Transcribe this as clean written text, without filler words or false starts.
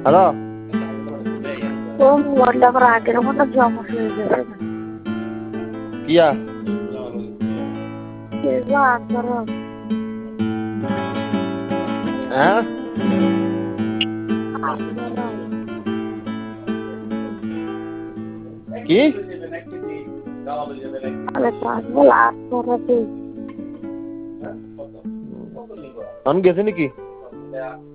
hello ও মোবাইলটা আবার আগের মতো জমা হয়ে যাবে না কিয়া হ্যাঁ কি আমি গেছি নাকি